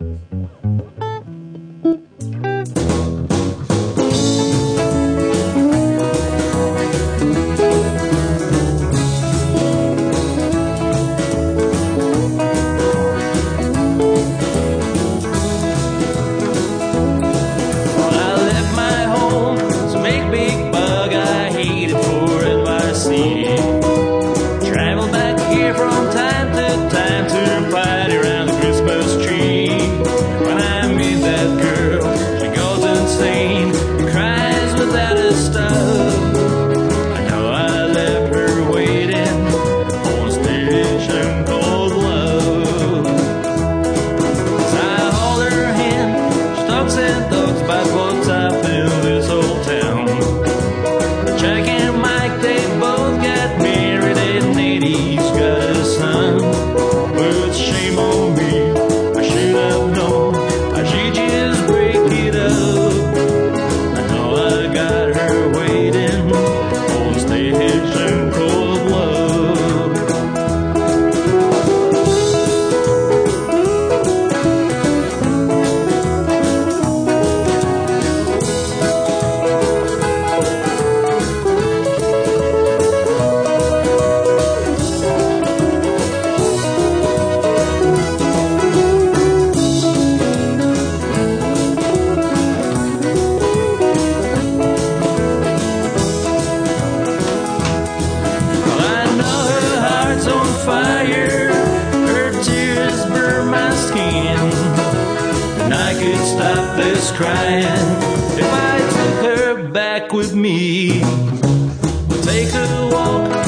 Travel back here from time to time to party around the Christmas tree. When I meet that girl, she goes insane and cries without a stop. I know I left her waiting on a station called love. As I hold her hand, she talks and talks about what's up in this old town. Jack and Mike, they both got married in the 80s, got a son. But shame on me, I should have known I should just break it up. I know I got her waiting on the station called love. Fire, her tears burn my skin, and I could stop this crying if I took her back with me. We'll take a walk